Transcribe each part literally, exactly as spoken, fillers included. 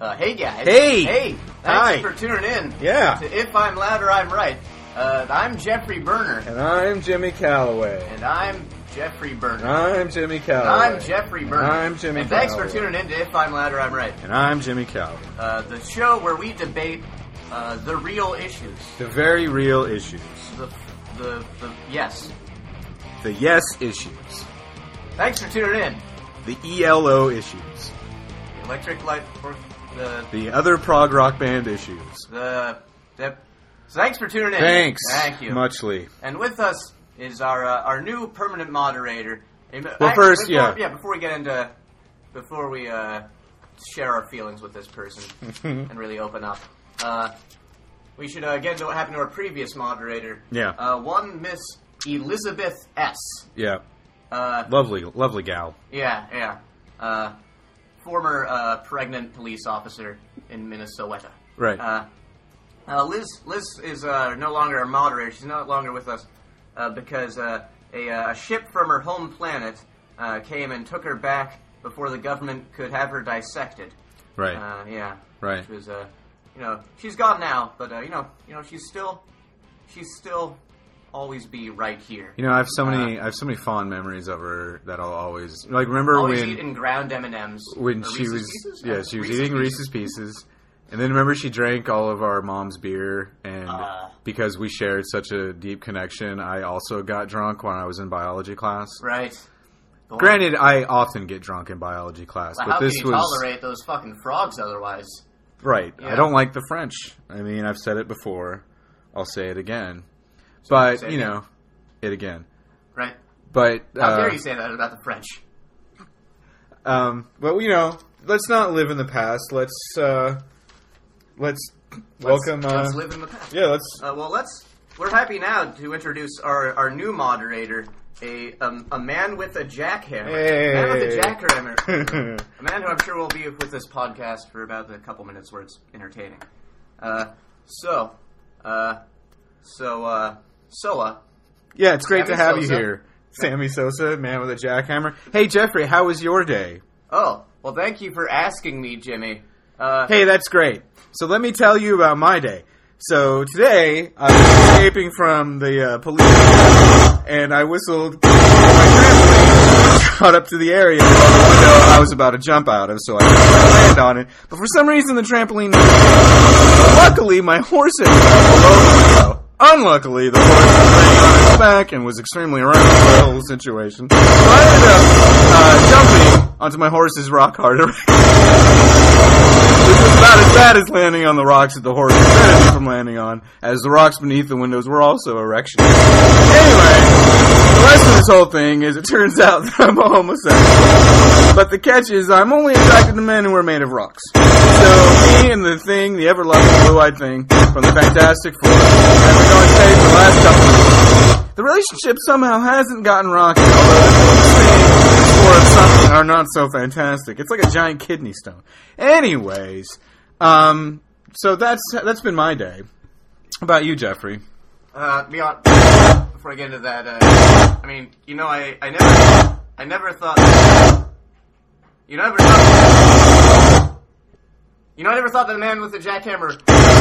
Uh, hey guys. Hey. Hey. Thanks Hi. for tuning in. Yeah. To If I'm Louder, I'm Right. Uh, I'm Jeffrey Burner. And I'm Jimmy Calloway. And I'm Jeffrey Burner. I'm Jimmy And Calloway. I'm Jeffrey Burner. I'm Jimmy And thanks Calloway. for tuning in to If I'm Louder, I'm Right. And I'm Jimmy Calloway. Uh, the show where we debate uh, the real issues. The very real issues. The, the, the, yes. The yes issues. Thanks for tuning in. The E L O issues. The Electric Light, or the, The other prog rock band issues. the, the, so thanks for tuning in. Thanks. Thank you. Muchly. And with us is our uh, our new permanent moderator. Well, Actually, first, before, yeah. yeah. Before we get into, before we uh, share our feelings with this person and really open up, uh, we should uh, get into what happened to our previous moderator. Yeah. Uh, one Miss Elizabeth S. Yeah. Uh, Lovely, lovely gal. yeah, yeah. Uh, former uh, pregnant police officer in Minnesota. Right. Uh, uh, Liz Liz is uh, no longer a moderator. She's no longer with us uh, because uh, a, uh, a ship from her home planet uh, came and took her back before the government could have her dissected. Right. Uh, yeah. Right. Which was, uh, you know, she's gone now, but uh, you know, you know, she's still, she's still always be right here. You know, I have so many, Uh, I have so many fond memories of her that I'll always like. Remember always when eating ground M and M's when or she Reese's was, Pieces? yeah, Uh, she was Reese's eating Pieces. Reese's Pieces, and then remember she drank all of our mom's beer, and Uh. because we shared such a deep connection, I also got drunk when I was in biology class. Right. Go on. Granted, I often get drunk in biology class, But but how this can you was tolerate those fucking frogs otherwise? right. Yeah. I don't like the French. I mean, I've said it before. I'll say it again, but say it you again. know, it again. Right? But How uh, dare you say that about the French? Um, but you know, let's not live in the past. Let's uh, let's, Let's- welcome. Uh, Let's live in the past. yeah, let's. Uh, well, let's. We're happy now to introduce our, our new moderator, a um, a man with a jackhammer. Hey. A man with a jackhammer. A man who I'm sure will be with this podcast for about the couple minutes where it's entertaining. Uh, so, uh, so, uh, Soa. Yeah, it's great Sammy to have you Sosa. here, Sammy Sosa, man with a jackhammer. Hey, Jeffrey, how was your day? Oh, well, thank you for asking me, Jimmy. Uh, Hey, that's great. So let me tell you about my day. So today, I was escaping from the uh, police, and I whistled my trampoline, got up to the area of the window I was about to jump out of, so I land on it. But for some reason, the trampoline... Luckily, my horse had fell below the window. Unluckily, the horse was laying on its back and was extremely aroused by the whole situation. So I ended up uh, jumping onto my horse's rock hard erection. Which was about as bad as landing on the rocks that the horse prevented me from landing on, as the rocks beneath the windows were also erection. Anyway, the rest of this whole thing is it turns out that I'm a homosexual. But the catch is I'm only attracted to men who are made of rocks. So me and the thing, the ever-loving blue-eyed thing from the Fantastic Four, have been going safe for the last couple of weeks. The relationship somehow hasn't gotten rocky, although the things for something are not so fantastic. It's like a giant kidney stone. Anyways, um, so that's that's been my day. How about you, Jeffrey? Uh, be on, before I get into that, uh, I mean, you know, I, I never, I never thought, you never thought, you know, I never thought that a man with a jackhammer,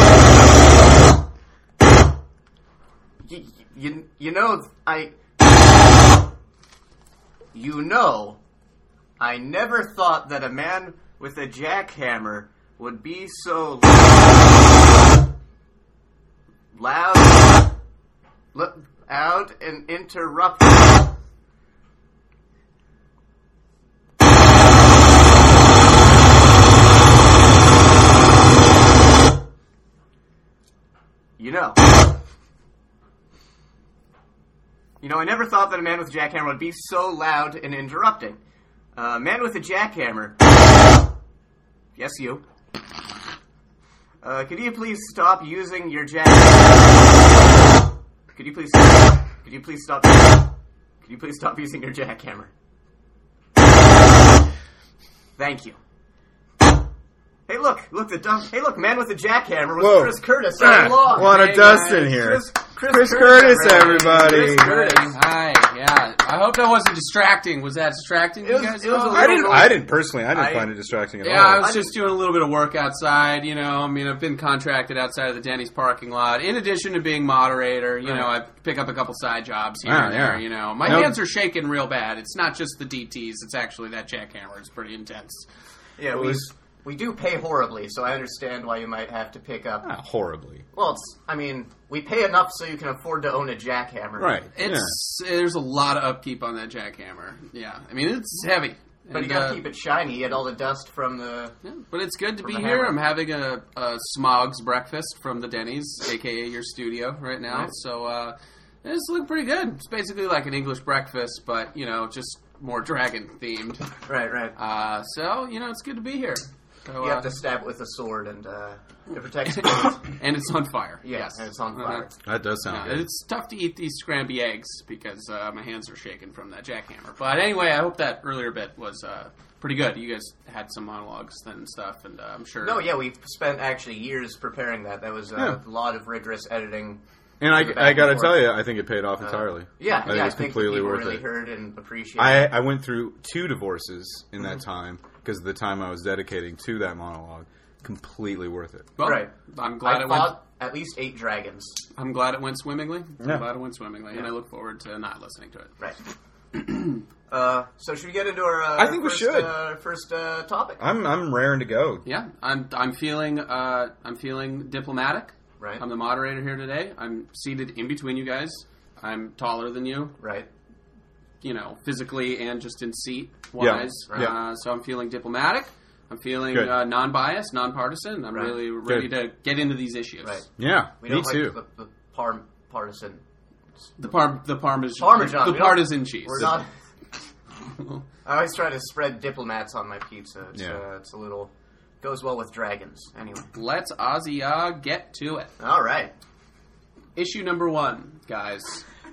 you, you, you know, I, you know, I never thought that a man with a jackhammer would be so loud, loud and interrupting. You know. You know, I never thought that a man with a jackhammer would be so loud and interrupting. A uh, man with a jackhammer. Yes, you. Uh, could you please stop using your jack? Could you please? Could you please stop? Could you please stop using your jackhammer? Thank you. Hey, look! Look, the dumb. Hey, look! Man with a jackhammer with Whoa. Chris Curtis Ah, all along. a lot of Hey, dust guys. in here. Chris, Chris, Chris Curtis, Curtis, everybody. Chris Curtis. Hi, yeah. I hope that wasn't distracting. Was that distracting to It you was- guys? it was at a all? I didn't. I didn't personally. I didn't I- find it distracting at Yeah, all. I was I just doing a little bit of work outside, you know. I mean, I've been contracted outside of the Denny's parking lot. In addition to being moderator, you know, I pick up a couple side jobs here Ah, and there, yeah. you know. My Nope. hands are shaking real bad. It's not just the D Ts, it's actually that jackhammer. It's pretty intense. Yeah, It we, was- we do pay horribly, so I understand why you might have to pick up. Not horribly. Well, it's, I mean, we pay enough so you can afford to own a jackhammer. Right. It's There's a lot of upkeep on that jackhammer. Yeah. I mean, it's heavy. But And, you gotta uh, keep it shiny. You get all the dust from the... Yeah, but it's good to be the here. hammer. I'm having a, a Smogs breakfast from the Denny's, aka your studio, right now. Right. So uh, it's looking pretty good. It's basically like an English breakfast, but you know, just more dragon themed. Right, right. Uh, so you know, it's good to be here. So, You uh, have to stab it with a sword and uh, it protects kids. and it's on fire. Yeah, Yes, and it's on Uh-huh. fire. That does sound Yeah, good. it's tough to eat these scramby eggs because uh, my hands are shaking from that jackhammer. But anyway, I hope that earlier bit was uh, pretty good. You guys had some monologues and stuff, and uh, I'm sure. No, yeah, we spent actually years preparing that. That was uh, Yeah. a lot of rigorous editing. And I, back I and got to forth. tell you, I think it paid off Uh, entirely. Yeah, I think yeah, it's I think completely people worth really it. heard and appreciated I, it. I went through two divorces in that time because of the time I was dedicating to that monologue. Completely worth it. Well, Right. I'm glad I it went. fought at least eight dragons. I'm glad it went swimmingly. Yeah. I'm glad it went swimmingly, and Yeah. I look forward to not listening to it. Right. uh, so should we get into our uh, I think we first, should. Uh, first uh, topic? I'm I'm raring to go. Yeah, I'm. I'm feeling. Uh, I'm feeling diplomatic. Right. I'm the moderator here today. I'm seated in between you guys. I'm taller than you. Right. You know, physically and just in seat Yeah. wise. Right. Uh, so I'm feeling diplomatic. I'm feeling Good. uh, non-biased, non-partisan. I'm Right. really ready Good. to get into these issues. Right. Yeah, We me don't too. like the, the par- partisan. The par, the parmesan, Parmesan. the we don't- partisan cheese. We're not. I always try to spread diplomats on my pizza. It's, Yeah. uh, it's a little goes well with dragons. Anyway. Let's Ozzy uh, get to it. All right. Issue number one, guys.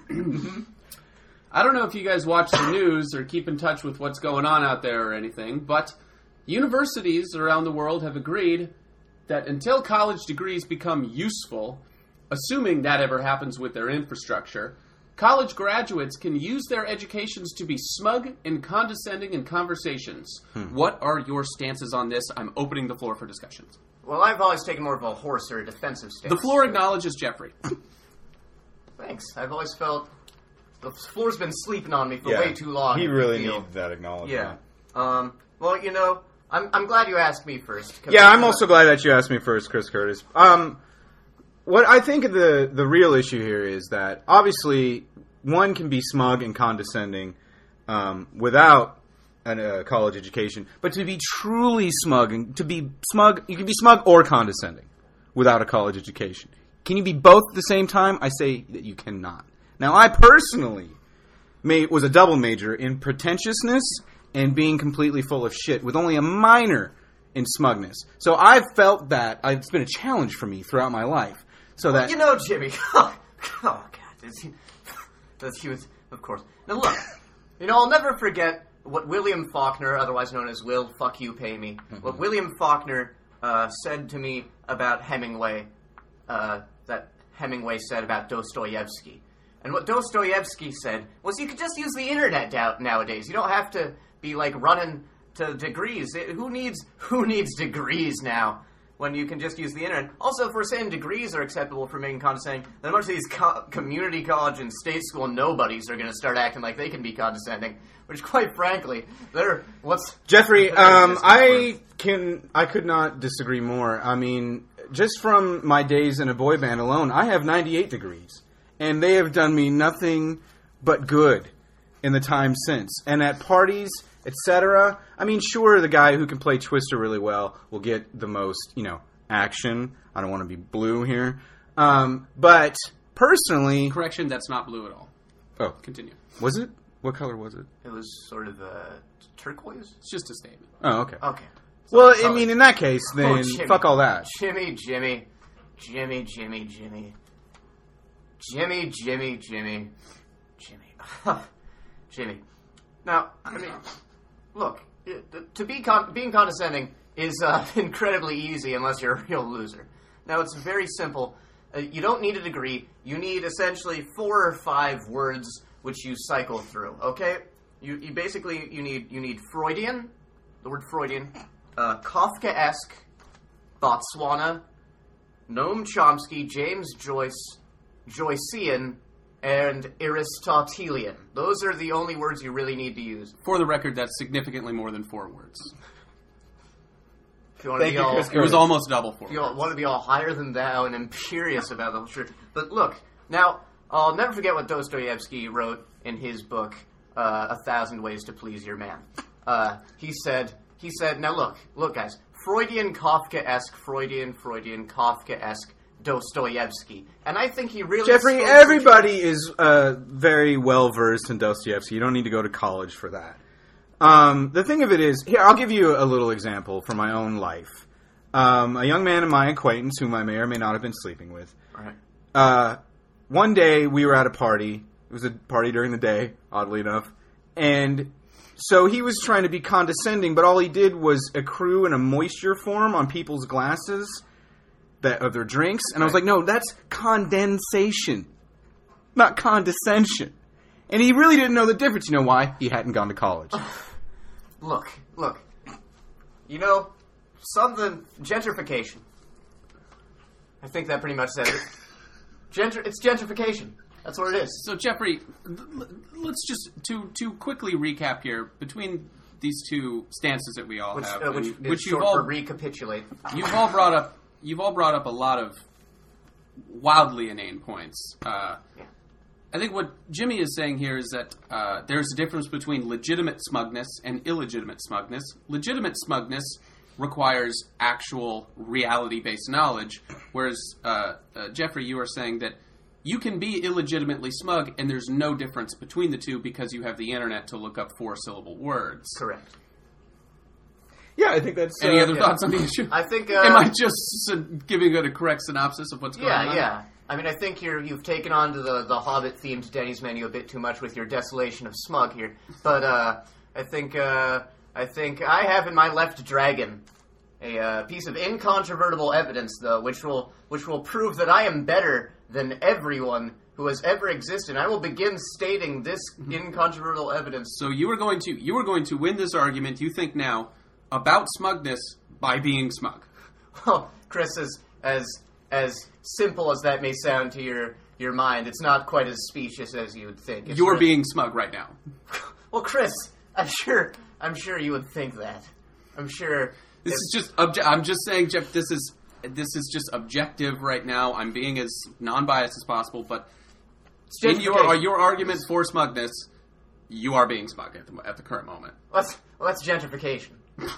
I don't know if you guys watch the news or keep in touch with what's going on out there or anything, but universities around the world have agreed that until college degrees become useful, assuming that ever happens with their infrastructure, college graduates can use their educations to be smug and condescending in conversations. What are your stances on this? I'm opening the floor for discussions. Well, I've always taken more of a horse or a defensive stance. The floor acknowledges Jeffrey. Thanks. I've always felt the floor's been sleeping on me for Yeah. way too long. He I really feel. needs that acknowledgement. Yeah. Um. Well, you know, I'm I'm glad you asked me first. 'cause Yeah, I'm also glad that you asked me first, Chris Curtis. Um, what I think of the the real issue here is that obviously one can be smug and condescending um, without a uh, college education, but to be truly smug and to be smug, you can be smug or condescending without a college education. Can you be both at the same time? I say that you cannot. Now, I personally ma- was a double major in pretentiousness and being completely full of shit with only a minor in smugness. So I've felt that uh, it's been a challenge for me throughout my life. So that You know, Jimmy. Oh, God. Is he, that's he was, of course. Now, look. You know, I'll never forget what William Faulkner, otherwise known as Will Fuck You Pay Me, what William Faulkner uh, said to me about Hemingway, uh, that Hemingway said about Dostoevsky. And what Dostoevsky said was you could just use the internet da- nowadays. You don't have to be, like, running to degrees. It, who needs who needs degrees now when you can just use the internet? Also, if we're saying degrees are acceptable for making condescending, then a bunch of these co- community college and state school nobodies are going to start acting like they can be condescending, which, quite frankly, they're... What's... Jeffrey, they're um, just I can I could not disagree more. I mean, just from my days in a boy band alone, I have ninety-eight degrees, and they have done me nothing but good in the time since. And at parties, et cetera. I mean, sure, the guy who can play Twister really well will get the most, you know, action. I don't want to be blue here, um, but personally, Correction, that's not blue at all. oh, Continue. was it? What color was it? It was sort of uh, turquoise? It's just a statement. Oh, okay. Okay. Well, I Color. mean, in that case, Oh, then Jimmy. fuck all that. Jimmy, Jimmy, Jimmy, Jimmy, Jimmy, Jimmy, Jimmy, Jimmy, Jimmy, Jimmy. Now, I mean, look, it- to be con- being condescending is uh, incredibly easy unless you're a real loser. Now, it's very simple Uh, you don't need a degree. You need essentially four or five words which you cycle through. Okay, you you basically you need you need Freudian, the word Freudian, uh, Kafkaesque, Botswana, Noam Chomsky, James Joyce, Joycean, and Aristotelian. Those are the only words you really need to use. For the record, that's significantly more than four words. If you want to Thank be you, all, Chris It was almost double four if you words. want to be all higher than thou and imperious about the truth. But look, now I'll never forget what Dostoevsky wrote in his book, uh, A Thousand Ways to Please Your Man. Uh, he said, he said, now look, look, guys, Freudian, Kafkaesque, Freudian, Freudian, Kafkaesque, Dostoevsky, and I think he really Jeffrey, spoke to- everybody is uh, very well versed in Dostoevsky. You don't need to go to college for that. Um, the thing of it is, here, I'll give you a little example from my own life. Um, a young man of my acquaintance, whom I may or may not have been sleeping with, All right. uh, one day we were at a party. It was a party during the day, oddly enough. And so he was trying to be condescending, but all he did was accrue in a moisture form on people's glasses that of their drinks. And I was like, no, that's condensation, not condescension. And he really didn't know the difference. You know why? He hadn't gone to college. Look, look. You know, something gentrification. I think that pretty much says it. Gentr- it's gentrification. That's what it is. So, Jeffrey, l- l- let's just, to to quickly recap here, between these two stances that we all Which, have, uh, which, and- is which you've short all for recapitulate. you've all brought up you've all brought up a lot of wildly inane points. Uh, Yeah. I think what Jimmy is saying here is that uh, there's a difference between legitimate smugness and illegitimate smugness. Legitimate smugness requires actual reality-based knowledge, whereas uh, uh, Jeffrey, you are saying that you can be illegitimately smug, and there's no difference between the two because you have the internet to look up four-syllable words. Correct. Yeah, I think that's... Any uh, other yeah. thoughts on the issue? I think. Uh, Am I just uh, giving it a correct synopsis of what's going Yeah, on? yeah. I mean, I think you're, you've taken on to the, the Hobbit-themed Denny's menu a bit too much with your desolation of smug here. But uh, I think uh, I think I have in my left dragon a uh, piece of incontrovertible evidence, though, which will which will prove that I am better than everyone who has ever existed. I will begin stating this incontrovertible evidence. So you are going to you are going to win this argument. You think now about smugness by being smug. Well, Chris, as as as simple as that may sound to your your mind, it's not quite as specious as you would think. It's You're really- being smug right now. Well, Chris, I'm sure I'm sure you would think that. I'm sure. This if- is just obje- I'm just saying, Jeff. This is this is just objective right now. I'm being as non-biased as possible, but it's in your gentrification. your argument for smugness, you are being smug at the, at the current moment. That's, well, that's gentrification.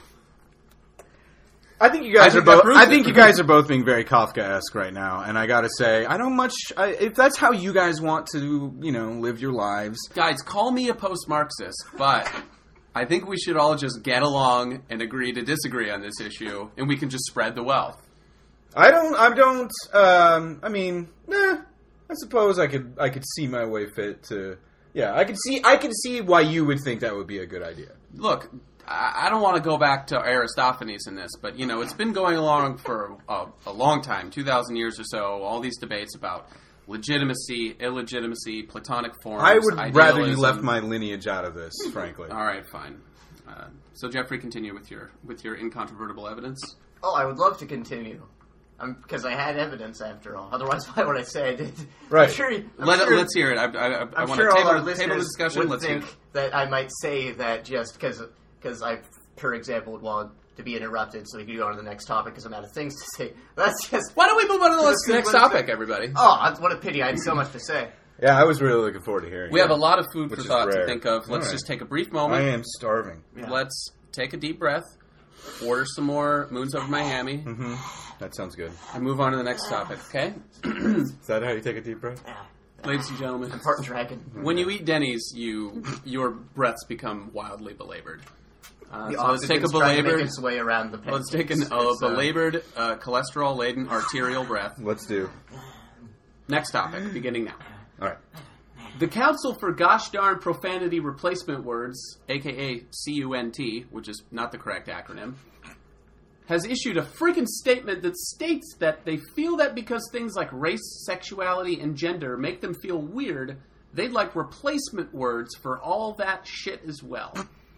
I think you guys I are think that both. proves I it. think you guys are both being very Kafkaesque right now, and I gotta say, I don't much. I, if that's how you guys want to, you know, live your lives, Guys, call me a post-Marxist, but I think we should all just get along and agree to disagree on this issue, and we can just spread the wealth. I don't. I don't. Um, I mean, nah. I suppose I could. I could see my way fit to. Yeah, I could see. I could see why you would think that would be a good idea. Look, I I don't want to go back to Aristophanes in this, but, you know, it's been going along for a, a long time, two thousand years or so, all these debates about legitimacy, illegitimacy, Platonic forms, I would rather you idealism. left my lineage out of this, frankly. All right, fine. Uh, so, Jeffrey, continue with your with your incontrovertible evidence. Oh, I would love to continue. Because I had evidence, after all. Otherwise, why would I say I did? Right. I'm sure, I'm Let sure, it, let's hear it. I, I, I, I I'm want sure to all our table, listeners table the discussion. would Let's hear think it. that I might say that just because I, for example, would want to be interrupted so we could go on to the next topic because I'm out of things to say. That's just... Why don't we move on to the Let's- next let's- topic, everybody? Oh, that's- what a pity. I had so much to say. Yeah, I was really looking forward to hearing. We it. have a lot of food Which for is thought to rare. think of. Let's All right. just take a brief I moment. am starving. Yeah. Let's take a deep breath, order some more Moons Over Miami, Mm-hmm. That sounds good. and move on to the next topic, okay? Is that how you take a deep breath? Yeah. Ladies and gentlemen, Part dragon. when you eat Denny's, you your breaths become wildly belabored. Uh, The so let's take a oxygen's trying to make belabored, its way around the pancakes. let's take an, a It's, uh, belabored, uh, cholesterol-laden arterial breath. Let's do. Next topic, beginning now. All right. The Council for Gosh Darn Profanity Replacement Words, aka C U N T, which is not the correct acronym, has issued a freaking statement that states that they feel that because things like race, sexuality, and gender make them feel weird, they'd like replacement words for all that shit as well.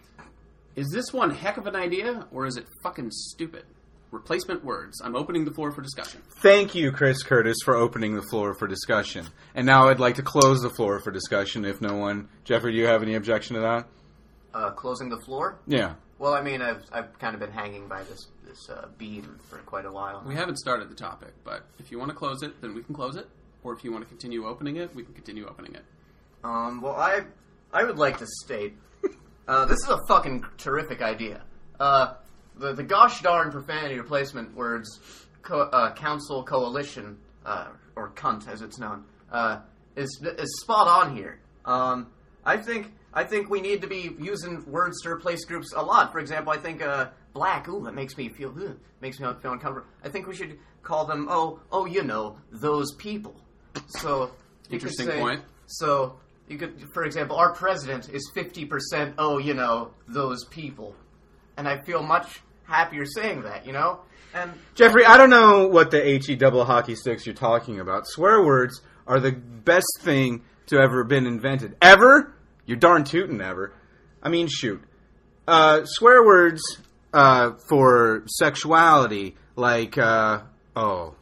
Is this one heck of an idea, or is it fucking stupid? Replacement words. I'm opening the floor for discussion. Thank you, Chris Curtis, for opening the floor for discussion. And now I'd like to close the floor for discussion if no one... Jeffrey, do you have any objection to that? Uh, closing the floor? Yeah. Well, I mean, I've I've kind of been hanging by this this uh, beam for quite a while. We haven't started the topic, but if you want to close it, then we can close it. Or if you want to continue opening it, we can continue opening it. Um, well, I I would like to state, uh, this is a fucking terrific idea. Uh, the, the gosh darn profanity replacement words co- uh, council coalition, uh, or cunt as it's known, uh, is is spot on here. Um, I think I think we need to be using words to replace groups a lot. For example, I think uh, black. Ooh, that makes me feel ugh, makes me feel uncomfortable. I think we should call them oh oh you know those people. So you Interesting could say, point. So you could, for example, our president is fifty percent. Oh, you know those people, and I feel much happier saying that. You know, and Jeffrey, I don't know what the H E double hockey sticks you're talking about. Swear words are the best thing to ever been invented. Ever? You're darn tootin' ever. I mean, shoot. Uh, swear words uh, for sexuality, like, uh, oh,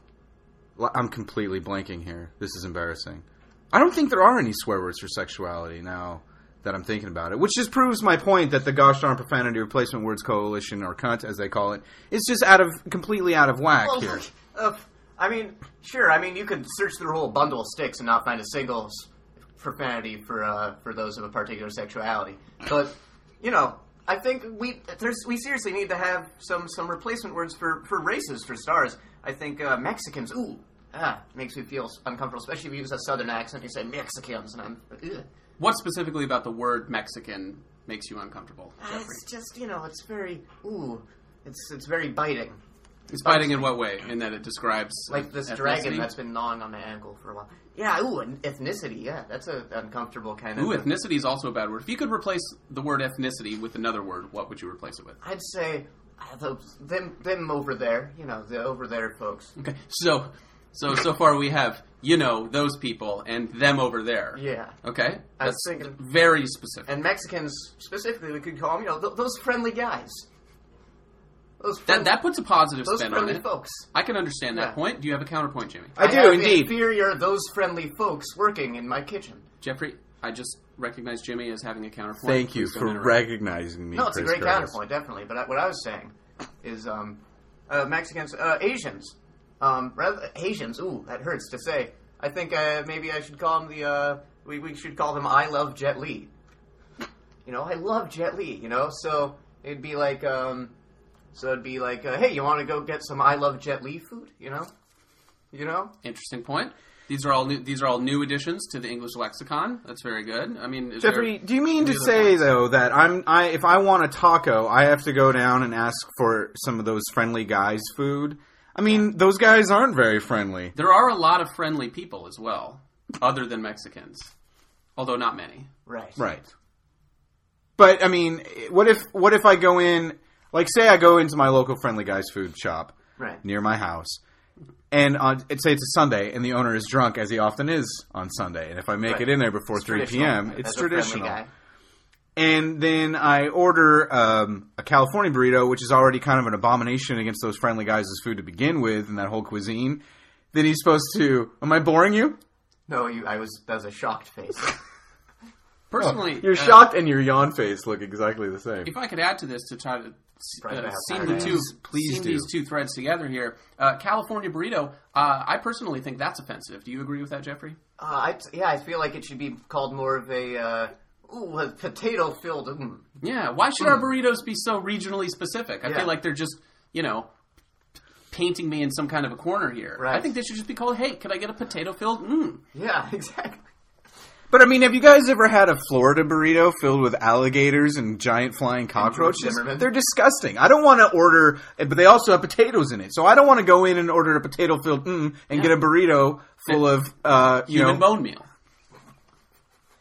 I'm completely blanking here. This is embarrassing. I don't think there are any swear words for sexuality now that I'm thinking about it, which just proves my point that the gosh darn profanity replacement words coalition, or cunt as they call it, is just out of completely out of whack well, here. Uh, I mean, sure. I mean, you could search through a whole bundle of sticks and not find a single s- profanity for uh, for those of a particular sexuality. But you know, I think we there's we seriously need to have some some replacement words for, for races for stars. I think uh, Mexicans. Ooh, ah, makes me feel uncomfortable, especially if you use a southern accent. You say Mexicans, and I'm. Ugh. What specifically about the word Mexican makes you uncomfortable, Uh, Jeffrey? it's just you know, it's very ooh, it's it's very biting. It's biting in what way? In that it describes Like this ethnicity? dragon that's been gnawing on my ankle for a while. Yeah, ooh, and ethnicity, yeah, that's a uncomfortable kind of... Ooh, ethnicity is also a bad word. If you could replace the word ethnicity with another word, what would you replace it with? I'd say uh, the, them them over there, you know, the over there folks. Okay, so so so far we have, you know, those people and them over there. Yeah. Okay? I was That's thinking- very specific. And Mexicans, specifically, we could call them, you know, th- those friendly guys. Those that friendly, that puts a positive those spin on friendly it. folks. I can understand that Yeah. point. Do you have a counterpoint, Jimmy? I do, have indeed. inferior those friendly folks working in my kitchen. Jeffrey, I just recognize Jimmy as having a counterpoint. Thank you Please don't for interrupt. recognizing me, No, it's Chris a great Curtis. counterpoint, definitely. But I, what I was saying is um, uh, Mexicans, uh, Asians, um, rather Asians. Ooh, that hurts to say. I think uh, maybe I should call them the. Uh, we we should call them I love Jet Li. You know, I love Jet Li. You know, so it'd be like, um, so it'd be like, uh, hey, you want to go get some I love Jet Li food? You know, you know. Interesting point. These are all new, these are all new additions to the English lexicon. That's very good. I mean, is Jeffrey, there do you mean to any other say points? though that I'm I if I want a taco, I have to go down and ask for some of those friendly guys' food? I mean, those guys aren't very friendly. There are a lot of friendly people as well, other than Mexicans, although not many. Right. Right. But I mean, what if what if I go in, like, say I go into my local friendly guys' food shop Right. near my house, and on say it's a Sunday, and the owner is drunk as he often is on Sunday, and if I make Right. it in there before It's three traditional, p.m., right, it's as a friendly traditional. guy. And then I order um, a California burrito, which is already kind of an abomination against those friendly guys' food to begin with, and that whole cuisine. Then he's supposed to. Am I boring you? No, you. I was. That was a shocked face. Personally, Your uh, shocked and your yawn face look exactly the same. If I could add to this to try to Try to uh, have seam fire the names. two, Please seam do. these two threads together here, uh, California burrito. Uh, I personally think that's offensive. Do you agree with that, Jeffrey? Uh, I, yeah, I feel like it should be called more of a, uh, ooh, a potato-filled, mm. Yeah. Why should our burritos be so regionally specific? I Yeah. feel like they're just, you know, painting me in some kind of a corner here. Right. I think they should just be called, "Hey, could I get a potato-filled?" Mm. Yeah, exactly. But I mean, have you guys ever had a Florida burrito filled with alligators and giant flying cockroaches? Zimmerman. They're disgusting. I don't want to order, but they also have potatoes in it. So I don't want to go in and order a potato-filled mm and Yeah. get a burrito full of, uh, you Human know, bone meal.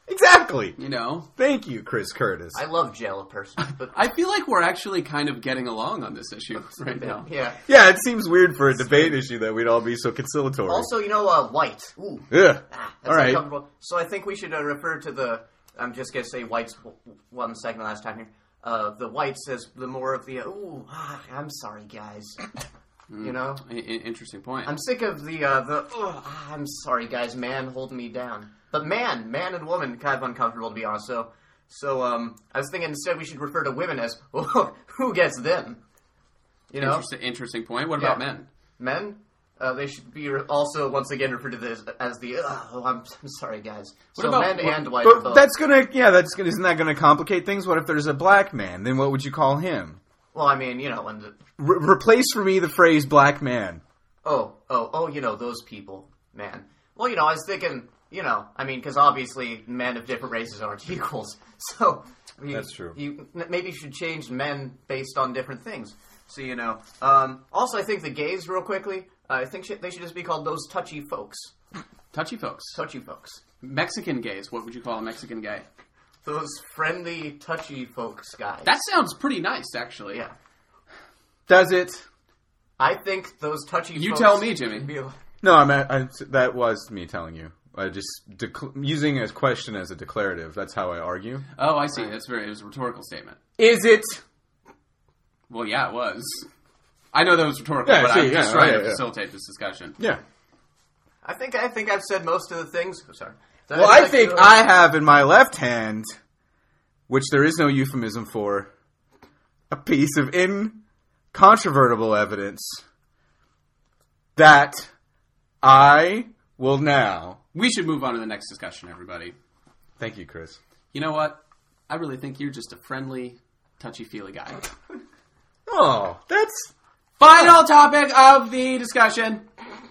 Exactly. You know? Thank you, Chris Curtis. I love jail persons, but I feel like we're actually kind of getting along on this issue right now. yeah. Yeah, it seems weird for a debate issue that we'd all be so conciliatory. Also, you know, uh, white. Ooh. yeah. Ah, that's All right. uncomfortable. So I think we should uh, refer to the. I'm just gonna say whites w- one second last time here. Uh, the whites as the more of the. Uh, ooh, ah, I'm sorry, guys. You know, I- I- interesting point. I'm sick of the uh, the. Oh, ah, I'm sorry, guys. Man holding me down. But man, man and woman, kind of uncomfortable to be honest. So, so um, I was thinking instead we should refer to women as oh, who gets them. You know, Interesting, interesting point. What Yeah. about men? men. Uh, they should be re- also once again referred to this as the. Oh, I'm, I'm sorry, guys. What so about- men what- and white are But both. that's gonna, yeah, that's gonna, isn't that gonna complicate things? What if there's a black man? Then what would you call him? Well, I mean, you know, when the, Re- replace for me the phrase black man. oh, oh, oh, you know, those people, man. Well, you know, I was thinking, you know, I mean, because obviously men of different races aren't equals. So, you, That's true. You maybe you should change men based on different things. So, you know. Um, also, I think the gays, real quickly, uh, I think sh- they should just be called those touchy folks. Touchy folks. Touchy folks. Mexican gays. What would you call a Mexican gay? Those friendly, touchy folks guys. That sounds pretty nice, actually. yeah. Does it? I think those touchy You folks tell me, Jimmy. should be- No, I meant I, that was me telling you. I just dec- using a question as a declarative. That's how I argue. Oh, I see. That's very. It was a rhetorical statement. Is it? Well, yeah, it was. I know that was rhetorical, Yeah, but see, I'm just yeah, trying yeah, to yeah. facilitate this discussion. Yeah. I think I think I've said most of the things. Oh, sorry. That Well, I'd I like think to, uh, I have in my left hand, which there is no euphemism for, a piece of incontrovertible evidence that I will now. We should move on to the next discussion, everybody. Thank you, Chris. You know what? I really think you're just a friendly, touchy-feely guy. Oh, that's Final topic of the discussion.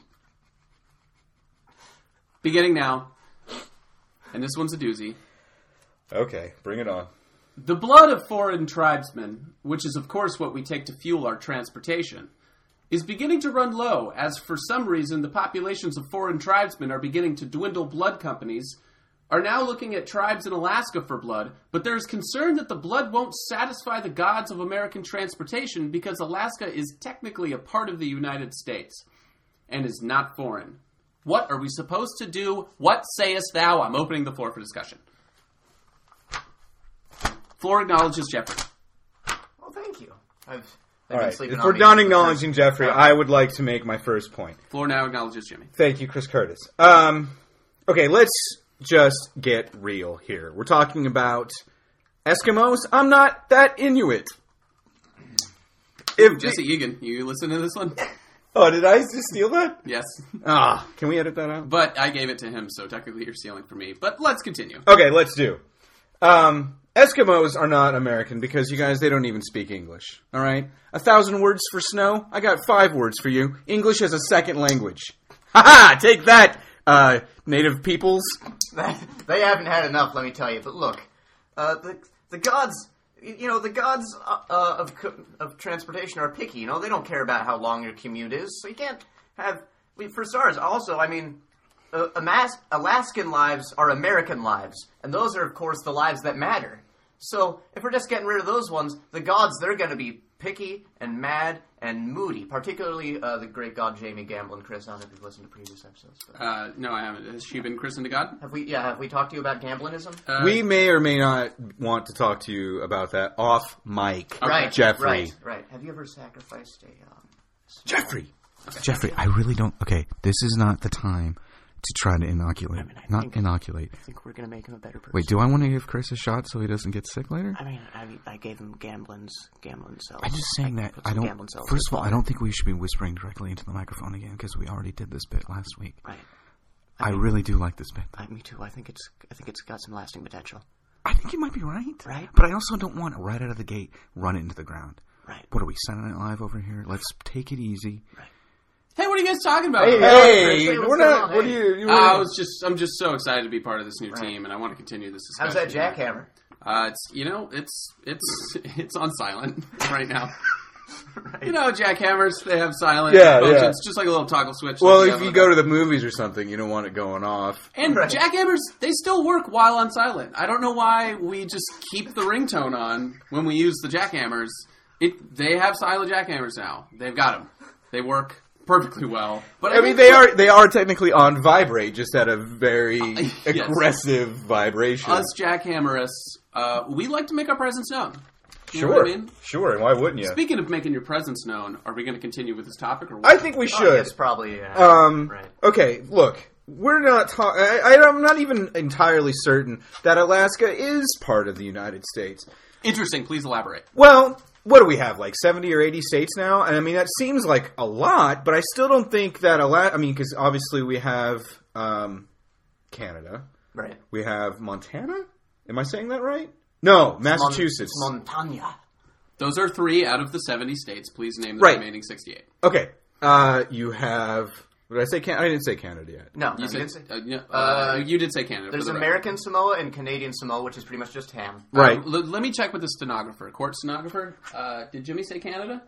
Beginning now. And this one's a doozy. okay. Bring it on. The blood of foreign tribesmen, which is of course what we take to fuel our transportation, is beginning to run low, as for some reason the populations of foreign tribesmen are beginning to dwindle. Blood companies are now looking at tribes in Alaska for blood, but there is concern that the blood won't satisfy the gods of American transportation because Alaska is technically a part of the United States and is not foreign. What are we supposed to do? What sayest thou? I'm opening the floor for discussion. Floor acknowledges Jeffrey. Well, thank you. I've, I've All been right. sleeping If on we're these done for- acknowledging Jeffrey, Yeah. I would like to make my first point. Floor now acknowledges Jimmy. Thank you, Chris Curtis. Um, okay, let's just get real here. We're talking about Eskimos. I'm not that Inuit. If Jesse Egan, you listen to this one? oh, did I just steal that? Yes. Ah, can we edit that out? But I gave it to him, so technically you're stealing from me. But let's continue. Okay, let's do. Um, Eskimos are not American because you guys, they don't even speak English. All right? A thousand words for snow? I got five words for you. English as a second language. Ha ha! Take that, uh, native peoples. They haven't had enough, let me tell you. But look, uh, the the gods, you know, the gods uh, uh, of co- of transportation are picky. You know, they don't care about how long your commute is. So you can't have. I mean, for starters, also, I mean, uh, Amas- Alaskan lives are American lives, and those are, of course, the lives that matter. So if we're just getting rid of those ones, the gods, they're going to be picky and mad and moody. Particularly uh, the great god Jamie Gamblin. Chris, I don't know if you've listened to previous episodes. But Uh, no, I haven't. Has she been christened to God? have we? Yeah, have we talked to you about Gamblinism? Uh, We may or may not want to talk to you about that off mic, Right, Jeffrey. Right, right. Have you ever sacrificed a um? Jeffrey. Jeffrey, I really don't. Okay, this is not the time to try to inoculate. I mean, I not think- inoculate. I think we're gonna make him a better person. Wait, do I want to give Chris a shot so he doesn't get sick later? I mean, I, I gave him Gamblin's Gamblin cells. I'm just saying I that put I some don't. Gamblin cells First of in all, his I don't think we should be whispering directly into the microphone again because we already did this bit last week. body. Right. I, mean, really do like this bit. I, me too. I think it's. I think it's got some lasting potential. I think you might be right. Right. But I also don't want right out of the gate run it into the ground. Right. What are we, Saturday Night Live over here? Let's take it easy. Right. Hey, what are you guys talking about? Hey, Hey, hey, what's we're going not. on? What do Hey. you? you Uh, I was just, I'm just so excited to be part of this new Right. team, and I want to continue this How's discussion. that jackhammer? Uh, it's, you know, it's, it's, it's on silent right now. Right. You know, jackhammers, they have silent Yeah, functions, yeah. just like a little toggle switch. Well, that if have you on go the- to the movies or something, you don't want it going off. And Right. jackhammers, they still work while on silent. I don't know why we just keep the ringtone on when we use the jackhammers. It, they have silent jackhammers now. They've got them. They work perfectly well. But I, I mean, think they what- are they are technically on vibrate, just at a very yes. aggressive vibration. Us jackhammerists, uh, we like to make our presence known. You know Sure, what I mean? sure. And why wouldn't you? Speaking of making your presence known, are we going to continue with this topic or what? I think we Oh, should. yes, probably. Yeah. Um, right. Okay, look, we're not talking. I'm not even entirely certain that Alaska is part of the United States. Interesting. Please elaborate. Well, what do we have, like seventy or eighty states now? And I mean, that seems like a lot, but I still don't think that Alaska. I mean, because obviously we have um, Canada, Right. we have Montana. Am I saying that right? No, Massachusetts. Mon- Montana. Those are three out of the seventy states. Please name the Right. remaining sixty-eight. Okay, uh, you have. Did I say Canada? I didn't say Canada yet. No, no, You, you said, didn't say- uh, yeah, uh, Uh, you did say Canada. There's for the American Samoa and Canadian Samoa, which is pretty much just ham. record. Right. Uh, l- let me check with the stenographer. Court stenographer. Uh, did Jimmy say Canada?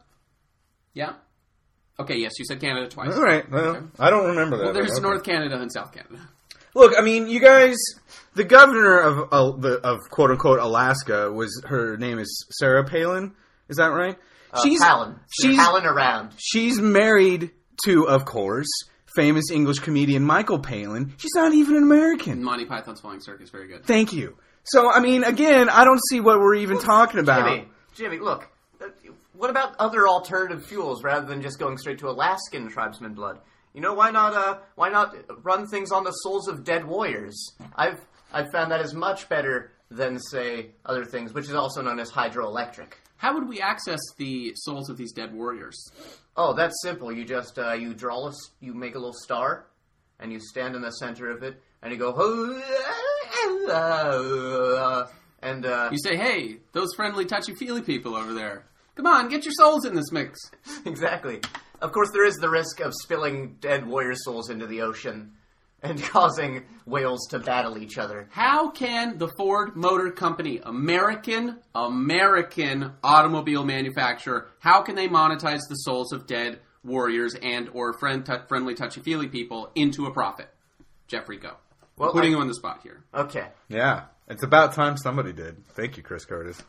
Yeah? Okay, yes, you said Canada twice. All right. Well, Okay. I don't remember that. Well, there's Okay. North Canada and South Canada. Look, I mean, you guys. The governor of uh, the of quote unquote Alaska was her name is Sarah Palin. Is that right? Uh, Palin. She's Palin around. she's married to, of course, famous English comedian Michael Palin. She's not even an American. Monty Python's Flying Circus, very good. Thank you. So, I mean, again, I don't see what we're even talking about. Jimmy, Jimmy, look. uh, What about other alternative fuels rather than just going straight to Alaskan tribesman blood? You know, why not? Uh, why not run things on the souls of dead warriors? I've I've found that is much better than, say, other things, which is also known as hydroelectric. How would we access the souls of these dead warriors? Oh, that's simple. You just uh, you draw a, s- you make a little star, and you stand in the center of it, and you go, and uh, You say, hey, those friendly, touchy-feely people over there. Come on, get your souls in this mix. exactly. Of course, there is the risk of spilling dead warrior souls into the ocean and causing whales to battle each other. How can the Ford Motor Company, American, American automobile manufacturer, how can they monetize the souls of dead warriors and or friend, t- friendly, touchy-feely people into a profit? Jeffrey, go. Well, I'm putting I- you on the spot here. Okay. Yeah, it's about time somebody did. Thank you, Chris Curtis.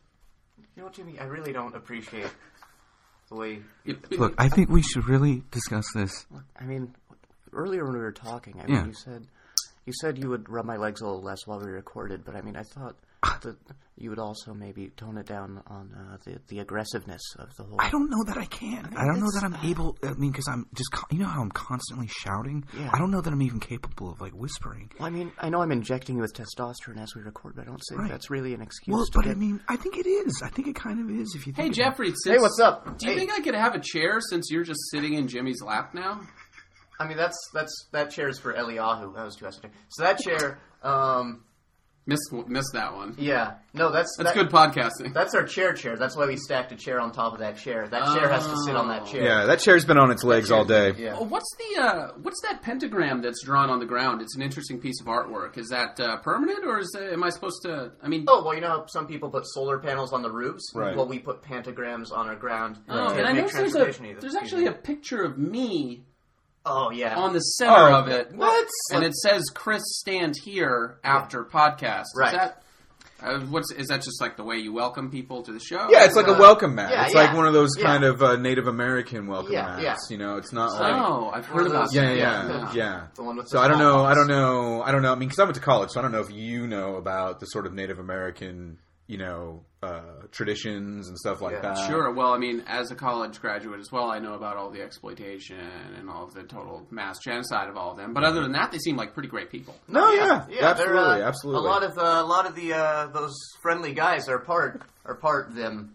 You know, Jimmy, I really don't appreciate the way. Look, I think we should really discuss this. I mean, earlier when we were talking, I mean, Yeah. you said you said you would rub my legs a little less while we recorded, but I mean, I thought that you would also maybe tone it down on uh, the the aggressiveness of the whole. I don't know that I can. I, don't know that I'm able. I mean, because I'm just. co- You know how I'm constantly shouting. Yeah. I don't know that I'm even capable of like whispering. Well, I mean, I know I'm injecting you with testosterone as we record, but I don't think Right. that's really an excuse. Well, to but get... I mean, I think it is. I think it kind of is. If you think Hey, about it. Jeffrey, since, Hey, what's up? do you Hey. think I could have a chair since you're just sitting in Jimmy's lap now? I mean, that's that's that chair is for Eliyahu. That was too esoteric. So that chair, um, Missed, missed that one. yeah, no, that's That's that- good podcasting. That's our chair chair. That's why we stacked a chair on top of that chair. That chair has to sit on that chair. Yeah, that chair's been on its legs all day. Yeah. Oh, what's the uh, what's that pentagram that's drawn on the ground? It's an interesting piece of artwork. Is that uh, permanent, or is that, am I supposed to? I mean, Oh, well, you know how some people put solar panels on the roofs? Right. Well, we put pentagrams on our ground. oh, to and I make noticed there's transportation a easy. there's actually a picture of me Oh, yeah. on the center Oh, of it. what? And it says Chris stand here after podcast. Right. Is that uh, what's is that just like the way you welcome people to the show? Yeah, it's like a Uh, welcome mat. yeah, it's yeah. like one of those Yeah. kind of uh, Native American welcome Yeah, mats. yeah. You know, it's not like Oh, I've One heard of about those- yeah, that. yeah, Yeah. yeah. The one with So the I don't know. I smallpox. don't know. I don't know. I mean, because I went to college, so I don't know if you know about the sort of Native American, you know, uh, traditions and stuff like Yeah. that. Sure. Well, I mean, as a college graduate as well, I know about all the exploitation and all of the total mass genocide of all of them. But other than that, they seem like pretty great people. No, yeah, they're, absolutely, uh, absolutely. A lot of uh, a lot of the uh, those friendly guys are part are part them.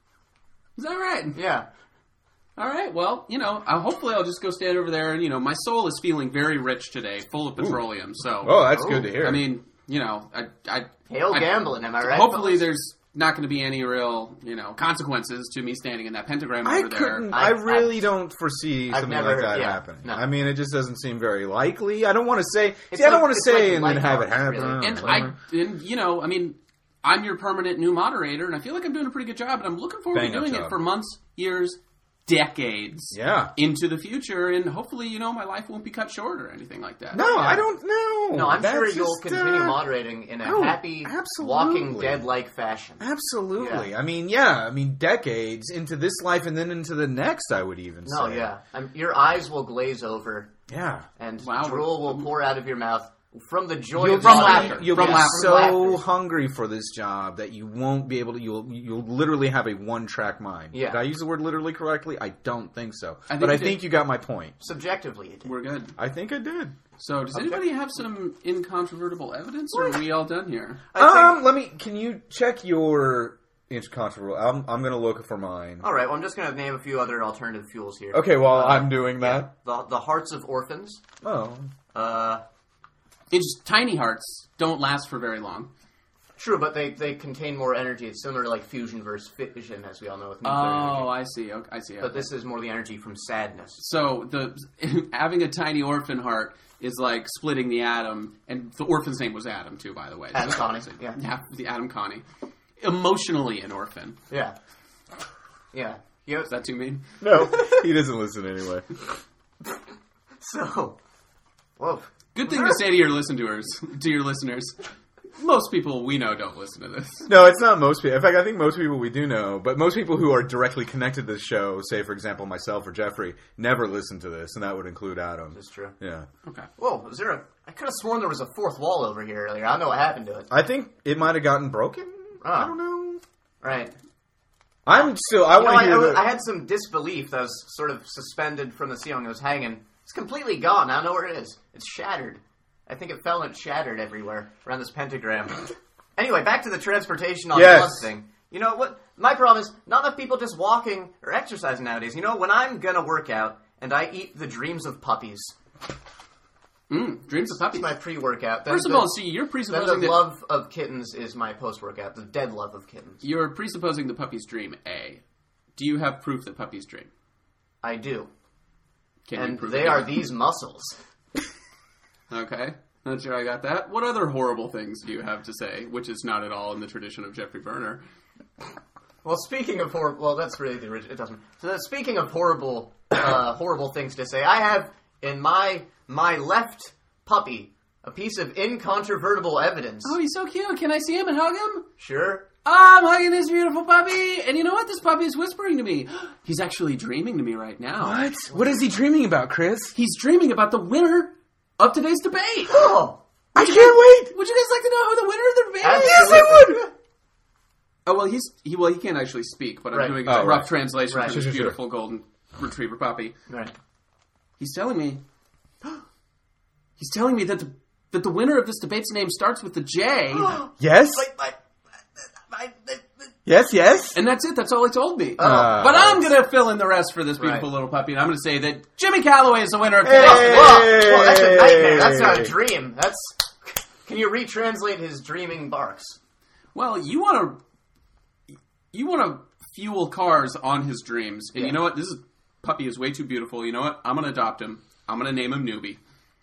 Is that right? Yeah. All right. Well, you know, uh, hopefully I'll just go stand over there and, you know, my soul is feeling very rich today, full of petroleum. So, Oh, that's Oh. good to hear. I mean, you know, I, I Hail I- gambling, am I right? hopefully fellas? there's not going to be any real, you know, consequences to me standing in that pentagram I over there. couldn't. I, I- really don't foresee I've something never like heard- that yeah, happening. no. I mean, it just doesn't seem very likely. I don't want to say. It's See, I don't like- want to it's say like and then have it Lighthearted, happen. really. I don't And know, I, whatever. and you know, I mean, I'm your permanent new moderator, and I feel like I'm doing a pretty good job, and I'm looking forward Bang to up doing job. it for months, years, decades Yeah. into the future, and hopefully, you know, my life won't be cut short or anything like that. No, I don't know. No, I'm That's sure you'll just, continue uh, moderating in a oh, happy, absolutely. Walking Dead-like fashion. Absolutely. Yeah. I mean, yeah. I mean, decades into this life and then into the next, I would even No, say. yeah. I'm, your eyes will glaze over, Yeah. and Wow. drool will pour out of your mouth from the joy You'll, of From be- laughter. you'll From be laughter. so Laughter. hungry for this job that you won't be able to. You'll you'll literally have a one track mind. Yeah. Did I use the word literally correctly? I don't think so. I think but you I did. think you got my point. Subjectively, it did. We're good. I think I did. So, does anybody have some incontrovertible evidence, or are we all done here? I think- Um, let me. Can you check your incontrovertible? I'm I'm gonna look for mine. All right, well, I'm just going to name a few other alternative fuels here. Okay, while Uh, I'm doing that. The, the Hearts of Orphans. Oh, Uh, It's tiny hearts don't last for very long. true, but they, they contain more energy. It's similar to like fusion versus fission, as we all know with nuclear energy. Oh, I see. Okay, I see. But Okay. this is more the energy from sadness. So the having a tiny orphan heart is like splitting the atom, and the orphan's name was Adam too, by the way. Adam So- Connie, yeah. yeah, the Adam Connie. Emotionally an orphan. Yeah. Yeah. You know, Is that too mean? no, he doesn't listen anyway. so, whoa. Good thing to say to your listeners. To your listeners, most people we know don't listen to this. No, it's not most people. In fact, I think most people we do know, but most people who are directly connected to this show, say for example myself or Jeffrey, never listen to this, and that would include Adam. That's true. Yeah. Okay. Whoa, is there a... I could have sworn there was a fourth wall over here earlier. I don't know what happened to it. I think it might have gotten broken. Oh. I don't know. Right. I'm still. I You know, want I, to I, hear was- the. I had some disbelief that was sort of suspended from the ceiling. It was hanging. It's completely gone. I don't know where it is. It's shattered. I think it fell and it shattered everywhere around this pentagram. Anyway, back to the transportation on Yes. blood thing. You know what? My problem is not enough people just walking or exercising nowadays. You know, when I'm gonna work out and I eat the dreams of puppies, Mm, dreams of puppies. my pre-workout. Then First of the, all, see, you're then presupposing the that love of kittens is my post-workout. The dead love of kittens. you're presupposing the puppies dream. A. Do you have proof that puppies dream? I do, Can you and prove they it? are these muscles. Okay. Not sure I got that. What other horrible things do you have to say, which is not at all in the tradition of Jeffrey Burner? Well, speaking of horrible, well, that's really the original. It doesn't. So, that- speaking of horrible, uh, horrible things to say, I have in my my left puppy a piece of incontrovertible evidence. Oh, he's so cute. Can I see him and hug him? Sure. Oh, I'm hugging this beautiful puppy. And you know what? This puppy is whispering to me. He's actually dreaming to me right now. What? What is he dreaming about, Chris? He's dreaming about the winner of today's debate. Oh, I can't wait. Would you guys like to know who the winner of the debate is? Yes, I would. Oh, well, he's he well he can't actually speak, but I'm Right. doing a Oh, rough right. translation Right. for this Sure, sure, sure. beautiful golden retriever puppy. Right. He's telling me he's telling me that the that the winner of this debate's name starts with the J, Yes. Like, my, my, my, Yes. Yes. and that's it. That's all he told me. Uh, But I'm going to fill in the rest for this beautiful Right. little puppy, and I'm going to say that Jimmy Calloway is the winner of Hey! today's debate. whoa, whoa, that's a nightmare. That's not a dream. That's. Can you retranslate his dreaming barks? Well, you want to you want to fuel cars on his dreams, and Yeah. you know what? This is, puppy is way too beautiful. You know what? I'm going to adopt him. I'm going to name him Newbie.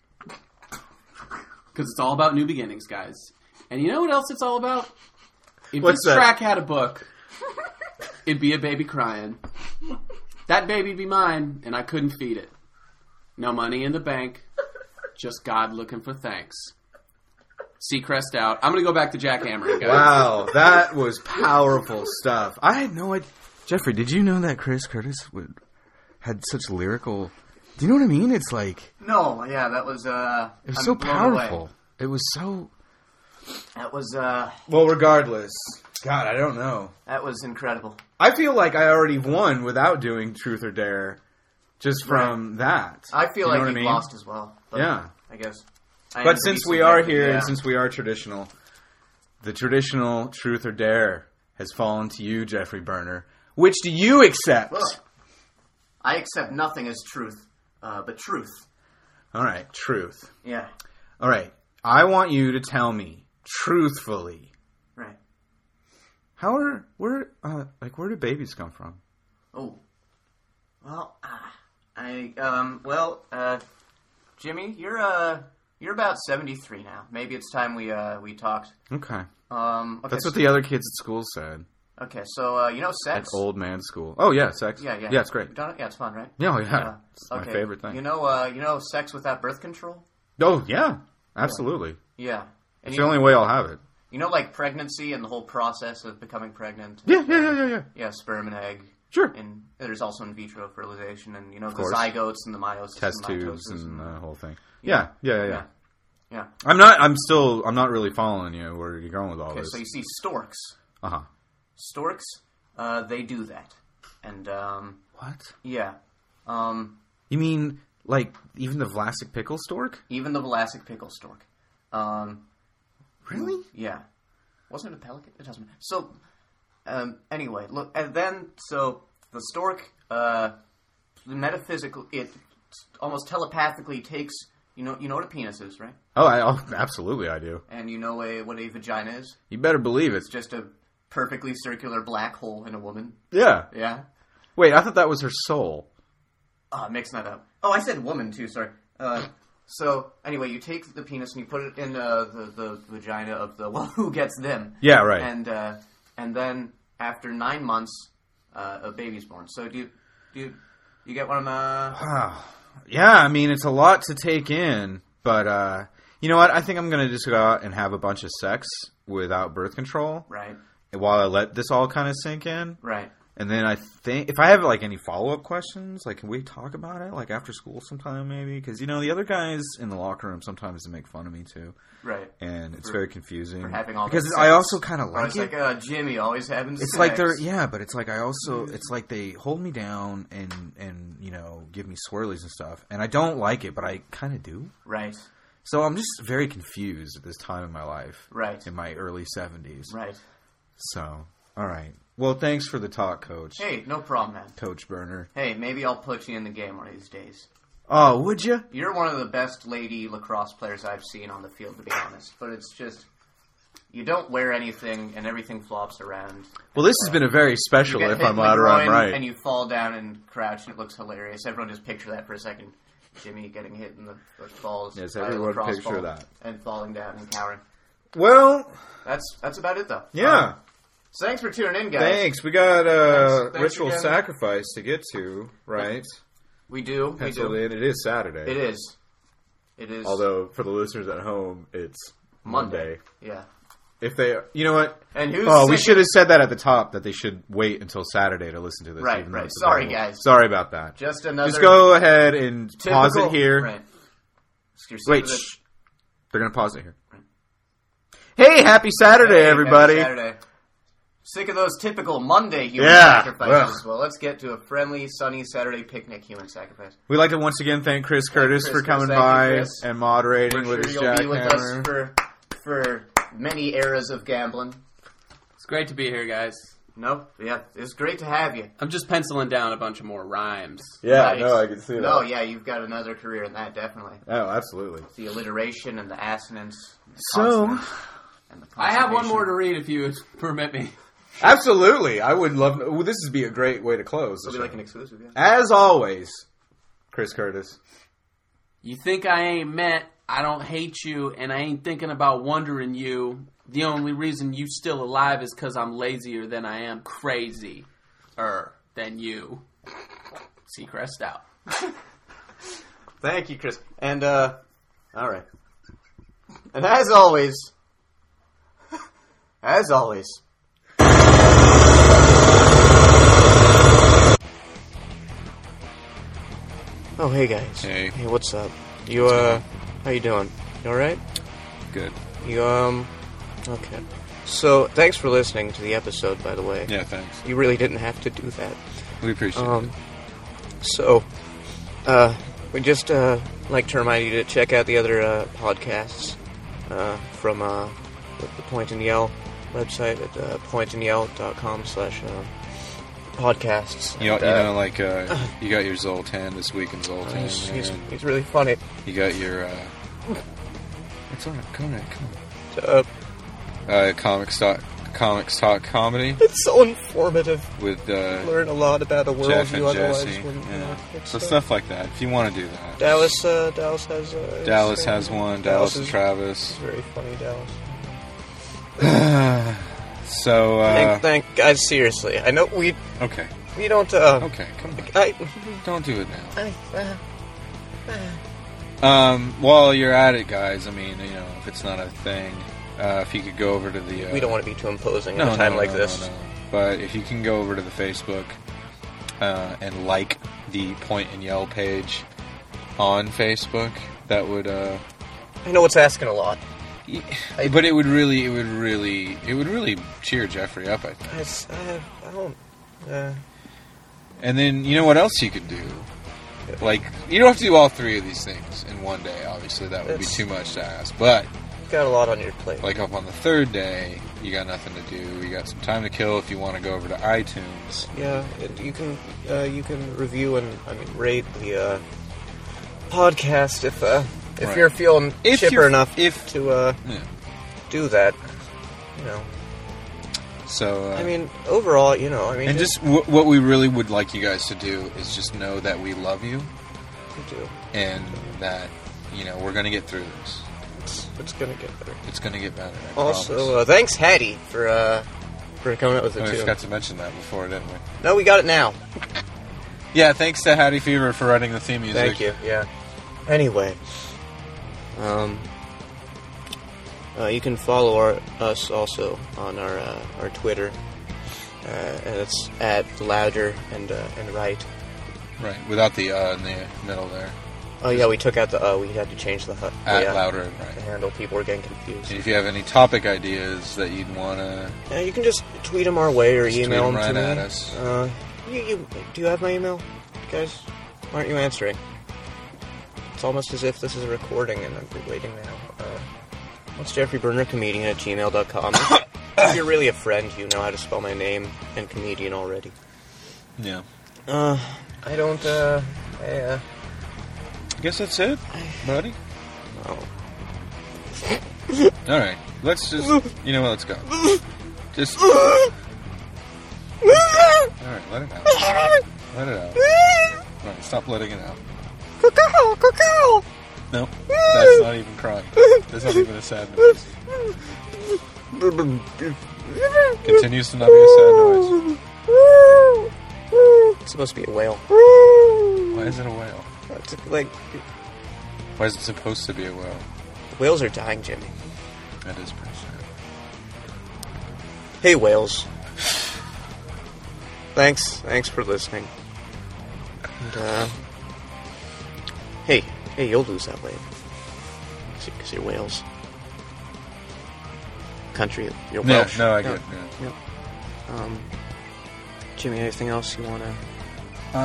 Because it's all about new beginnings, guys. And you know what else it's all about? If What's this that? track had a book, it'd be a baby crying. That baby'd be mine, and I couldn't feed it. No money in the bank, just God looking for thanks. Seacrest out. I'm going to go back to jackhammering, guys. Wow, that was powerful stuff. I had no idea. Jeffrey, did you know that Chris Curtis would had such lyrical? Do you know what I mean? It's like No, yeah, that was. uh... it was I'm so blown away. powerful. It was so. That was. uh... Well, regardless, God, I don't know. That was incredible. I feel like I already won without doing Truth or Dare, just from that. I feel You know like what I you mean? lost as well. But Yeah. I guess. I am But to since be we are subjective, here yeah. and since we are traditional, the traditional Truth or Dare has fallen to you, Jeffrey Burner. Which do you accept? Well, I accept nothing as truth, uh, but truth. All right, truth. Yeah, All right, I want you to tell me truthfully. right. How are where uh, like where do babies come from? Oh, well, ah, I um, well, uh, Jimmy, you're uh, You're about seventy-three now. Maybe it's time we uh, we talked. Okay. Um, okay, That's so, what the other kids at school said. Okay, so uh, you know At sex. old man school. Oh yeah, sex. Yeah, yeah. Yeah, it's great. You've done it? Yeah, it's fun, right? Yeah, oh, yeah. Yeah. It's my Okay. favorite thing. You know, uh, you know, sex without birth control. Oh yeah, absolutely. Yeah. And It's you, the only way I'll have it. you know, like pregnancy and the whole process of becoming pregnant. Yeah, yeah, yeah, yeah, yeah. Yeah, sperm and egg. Sure. And there's also in vitro fertilization, and you know the course. zygotes and the meiosis, Test and tubes mitosis and and the whole thing. Yeah, yeah, yeah. yeah. yeah, yeah. I'm not. I'm still. I'm not really following you. Where you're going with all Okay, this? so you see storks. Uh huh. Storks, uh, they do that, and um, What? yeah, um, You mean like even the Vlasic pickle stork? even the Vlasic pickle stork. Um, Really? Yeah. Wasn't it a pelican? It doesn't matter. So, um, anyway, look, and then, so, the stork, uh, metaphysical, it almost telepathically takes, you know, you know what a penis is, right? Oh, I, oh, absolutely, I do. And you know a, what a vagina is? You better believe it. It's just a perfectly circular black hole in a woman. Yeah. Yeah? Wait, I thought that was her soul. Oh, I'm mixing that up. Oh, I said woman, too, sorry. Uh, so, anyway, you take the penis and you put it in uh, the, the vagina of the, well, who gets them? Yeah, right. And uh, and then after nine months, uh, a baby's born. So do you, do you, you get what I'm... Uh... Yeah, I mean, it's a lot to take in, but, uh, you know what? I think I'm going to just go out and have a bunch of sex without birth control Right, while I let this all kind of sink in. right. And then I think, if I have, like, any follow-up questions, like, can we talk about it, like, after school sometime, maybe? Because, you know, the other guys in the locker room sometimes they make fun of me, too. Right. And it's For- very confusing. for having all because that I sex. also kind of Or like it's it. like, uh, Jimmy always having It's sex. like they're yeah, but it's like I also it's like they hold me down and and you know give me swirlies and stuff, and I don't like it, but I kind of do. Right, So I'm just very confused at this time in my life, right, in my early seventies. right. So all right, well, thanks for the talk, Coach. Hey, no problem, man. Coach Burner. Hey, maybe I'll put you in the game one of these days. Oh, would you? You're one of the best lady lacrosse players I've seen on the field, to be honest. But it's just... You don't wear anything, and everything flops around. Well, this has been a very special, You get if hit I'm in the loud or I'm groin, right. and you fall down and crouch, and it looks hilarious. Everyone just picture that for a second. Jimmy getting hit in the, the balls. Yes, by a everyone lacrosse picture ball, that. And falling down and cowering. Well, That's that's about it, though. yeah. Um, so thanks for tuning in, guys. Thanks. We got uh, Thanks- thanks ritual again. sacrifice to get to, right? We do. We Penciled do. in. It is Saturday. It is. It is. Although, for the listeners at home, it's Monday. Yeah. If they, you know what? And who's Oh, we sick- should have said that at the top, that they should wait until Saturday to listen to this. Right, even though right. it's Sorry, available. guys. Sorry about that. Just another... Just go ahead and pause typical- it here. Right. You're sick Wait, of it? shh. They're going to pause it here. Hey, happy Saturday, Hey, happy everybody. Saturday. Sick of those typical Monday human Yeah, sacrifices. ugh. Well, let's get to a friendly, sunny Saturday picnic human sacrifice. We'd like to once again thank Chris Curtis Chris, for coming Chris, thank by you, Chris. and moderating We're with sure his you'll be with us jackhammer. for, for many eras of gambling. It's great to be here, guys. No, yeah, it's great to have you. I'm just penciling down a bunch of more rhymes. Yeah, Right. no, I can see that. No, yeah, you've got another career in that, definitely. Oh, absolutely. The alliteration and the assonance. And the So- consonants and the I have one conjugation. more to read if you permit me. Absolutely. I would love... Well, this would be a great way to close the It'll be show. like an exclusive, yeah. As always, Chris Curtis. You think I ain't met, I don't hate you, and I ain't thinking about wondering you. The only reason you still alive is because I'm lazier than I am crazy-er than you. Seacrest out. Thank you, Chris. And, uh, alright. And as always, as always, oh, hey guys. Hey. Hey, what's up? You, uh, how you doing? You alright? Good. You, um, okay. So, thanks for listening to the episode, by the way. Yeah, thanks. You really didn't have to do that. We appreciate Um, so, uh, we just, uh, like to remind you to check out the other, uh, podcasts, uh, from, uh, the, the Point and Yell website at, uh, pointandyell.com slash, uh, podcasts. it. You know, And, you uh, know, like, uh, you got your Zoltan this week in Zoltan. he's, he's, man. he's really funny. You got your, uh... It's alright, come on, come Uh, on. Uh, comic stock, Comics Talk Comedy It's so informative. with uh, Learn a lot about a world Jeff you and otherwise Jesse. wouldn't know. Yeah. It's, So uh, stuff like that. If you want to do that. Dallas, uh, Dallas has. Uh, Dallas his, has uh, one. Dallas, and is Travis. Very funny, Dallas. So, uh, thank, thank, guys. Seriously, I know we okay. we don't. Uh, Okay, come on. I, Don't do it now. I, uh, Um, while you're at it, guys, I mean, you know, if it's not a thing, uh, if you could go over to the... Uh, we don't want to be too imposing no, at a time no, like no, this. no, no. But if you can go over to the Facebook uh, and like the Point and Yell page on Facebook, that would... Uh, I know it's asking a lot. I, but it would really, it would really, it would really cheer Jeffrey up, I think. I, s- I, I don't. Uh, And then, you know what else you could do? Like, you don't have to do all three of these things in one day, obviously. That would be It's- too much to ask. But, got a lot on your plate. like, up on the third day, you got nothing to do. You got some time to kill if you want to go over to iTunes. Yeah, it, you can uh, you can review and I mean rate the uh, podcast if uh, if Right. you're feeling If chipper you're- enough if- to uh, Yeah. do that. You know, So, uh, I mean, overall, you know, I mean, and just w- what we really would like you guys to do is just know that we love you you do. and that, you know, we're going to get through this. It's, it's gonna get better. It's going to get better. I promise. Also, uh, thanks Hattie for uh, for coming up with Oh, it we too. forgot to mention that before, didn't we? No, we got it now. Yeah, thanks to Hattie Fever for writing the theme music. Thank you. Yeah. Anyway, um, uh, you can follow our, us also on our uh, our Twitter, uh, and it's at louder and uh, and right. Right, without the uh in the middle there. Oh yeah, we took out the uh, we had to change the hu- At yeah, louder and the right. handle. People were getting confused. And if you have any topic ideas that you'd want to... Yeah, you can just tweet them our way or Just email tweet 'em them to right me. at us. Uh, you, you do you have my email, guys? Why aren't you answering? It's almost as if this is a recording and I'm waiting now. Uh, what's Jeffrey Burner Comedian at gmail dot com? If you're really a friend, you know how to spell my name and comedian already. Yeah. Uh, I don't. Uh, I, uh, I guess that's it, buddy. oh. Alright, let's just... You know what, let's go. Just... Alright, let it out. Let it out. Alright, stop letting it out. Cacao, cacao. No, that's not even crying. That's not even a sad noise. Continues to not be a sad noise. It's supposed to be a whale. Why is it a whale? It's like Why is it supposed to be a whale? whales are dying, Jimmy. That is pretty sad. Hey, whales. Thanks, thanks for listening. And, uh, hey, hey, you'll lose that weight. Because you're whales. Country, you're Yeah, Welsh. no, I get it. Yeah. Um, Jimmy, anything else you want to... Yeah.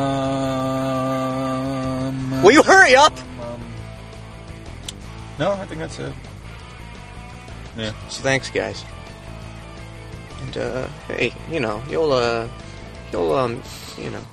Um. Will you hurry up? Um, no, I think that's it. Yeah. So thanks, guys. And, uh, hey, you know, you'll, uh, you'll, um, you know...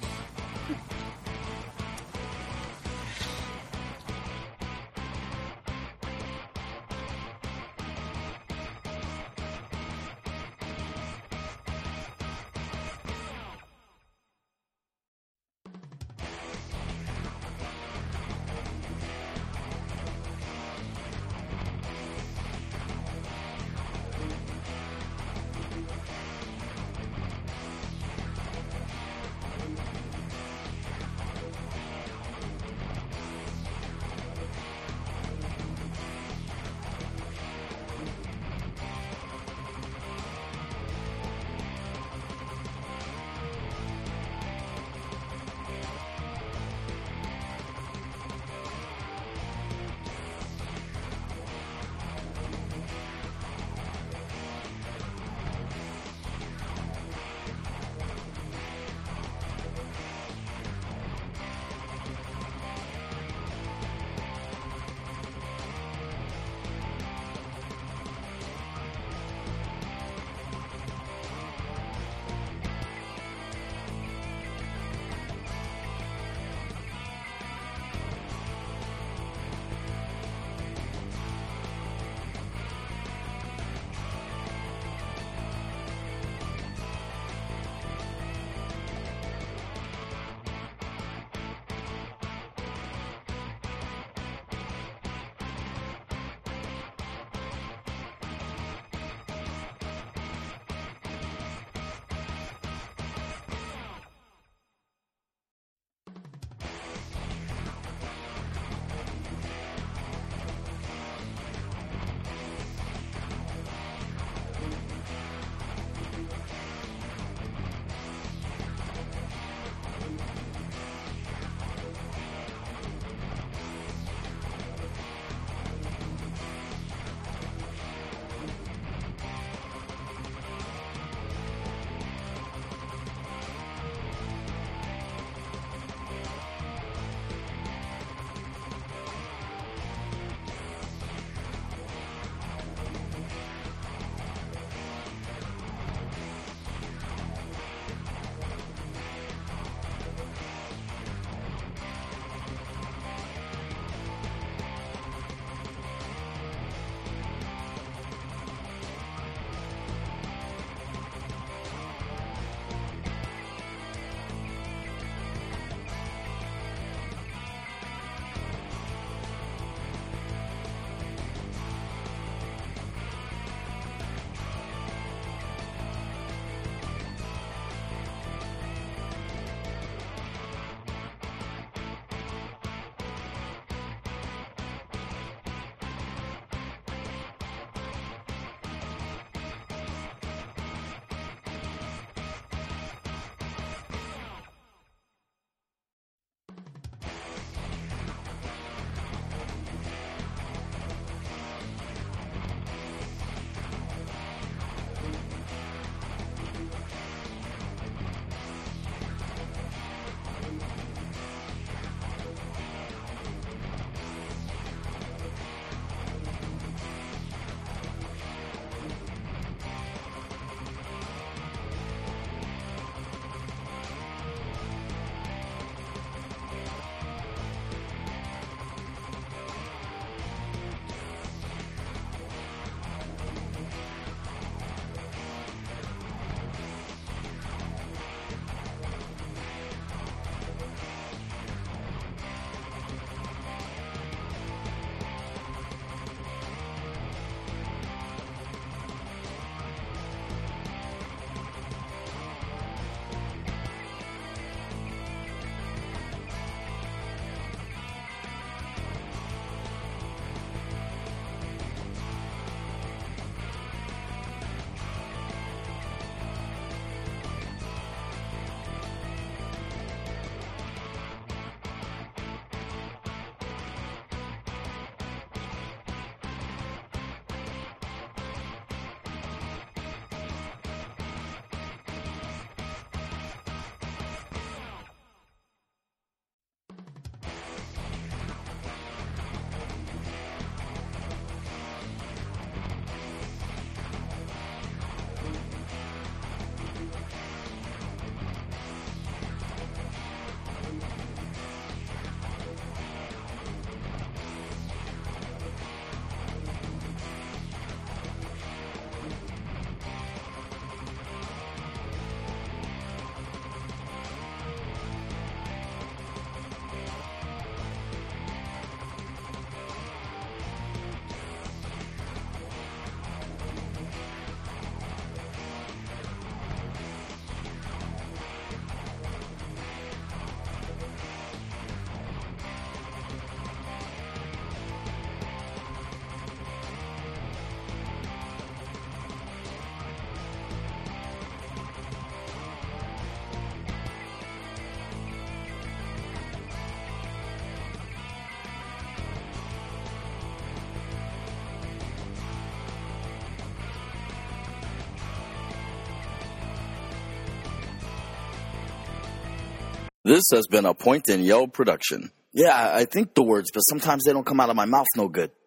This has been a Point and Yell production. Yeah, I think the words, but sometimes they don't come out of my mouth no good.